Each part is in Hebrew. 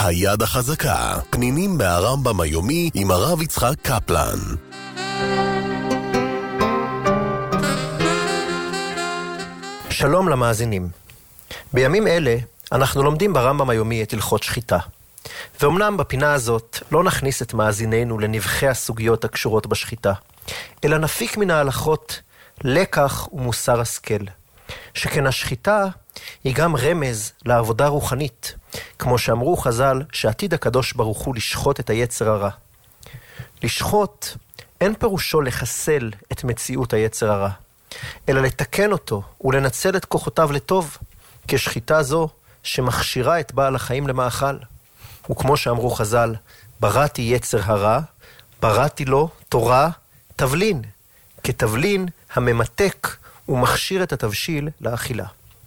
היד החזקה, פנינים מהרמב"ם היומי עם הרב יצחק קפלן. שלום למאזינים. בימים אלה אנחנו לומדים ברמב"ם היומי את הלכות שחיטה. ואומנם בפינה הזאת לא נכניס את מאזיננו לנבחי הסוגיות הקשורות בשחיטה, אלא נפיק מן ההלכות לקח ומוסר השכל. שכן השחיטה היא גם רמז לעבודה רוחנית, כמו שאמרו חז"ל שעתיד הקדוש ברוך הוא לשחוט את היצר הרע. לשחוט אין פירושו לחסל את מציאות היצר הרע, אלא לתקן אותו ולנצל את כוחותיו לטוב, כשחיטה זו שמכשירה את בעל החיים למאכל. וכמו שאמרו חז"ל, בראתי יצר הרע, בראתי לו תורה תבלין, כתבלין הממתק ומכשיר את התבשיל לאכילה.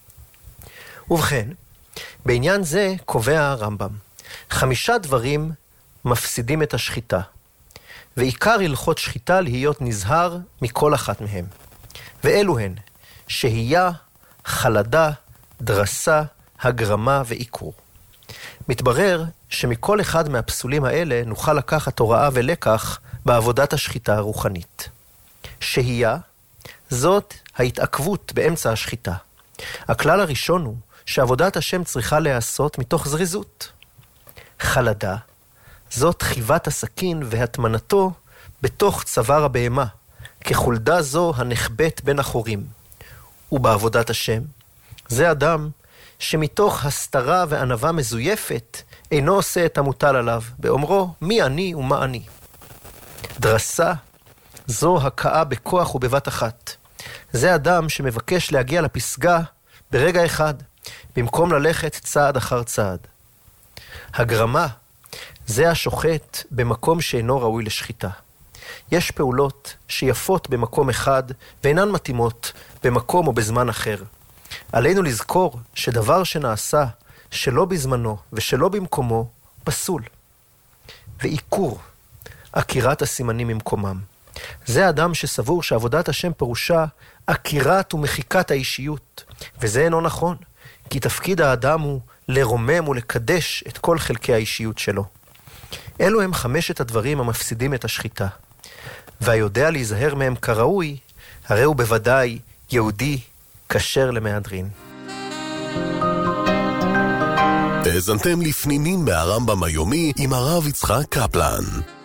ובכן, בעניין זה קובע הרמב"ם, 5 דברים מפסידים את השחיטה, ועיקר הלכות שחיטה להיות נזהר מכל אחת מהם. ואלו הן, שהייה, חלדה, דרסה, הגרמה ועיקור. מתברר שמכל אחד מהפסולים האלה נוכל לקחת הוראה ולקח בעבודת השחיטה הרוחנית. שהייה, זאת ההתעכבות באמצע השחיטה. הכלל הראשון הוא שעבודת השם צריכה להיעשות מתוך זריזות. חלדה, זאת חיבת הסכין והטמנתו בתוך צוואר הבהמה, כחולדה זו הנחבט בין החורים. ובעבודת השם, זה אדם שמתוך הסתרה וענווה מזויפת אינו עושה את המוטל עליו, באומרו מי אני ומה אני. דרסה, זו הכאה בכוח ובבת אחת. זה אדם שמבקש להגיע לפסגה ברגע אחד, במקום ללכת צעד אחר צעד. הגרמה, זה השוחט במקום שאינו ראוי לשחיטה. יש פעולות שיפות במקום אחד ואינן מתאימות במקום או בזמן אחר. עלינו לזכור שדבר שנעשה שלא בזמנו ושלא במקומו פסול. ועיקור, עקירת הסימנים ממקומם. זה אדם שסבור שעבודת השם פירושה עקירת ומחיקת האישיות, וזה אינו נכון, כי תפקיד האדם הוא לרומם ולקדש את כל חלקי האישיות שלו. אלו הם 5 הדברים המפסידים את השחיטה, והיודע להיזהר מהם כראוי, הרי הוא בוודאי יהודי כשר למהדרין. האזנתם לפנינים מהרמב"ם היומי עם הרב יצחק קפלן.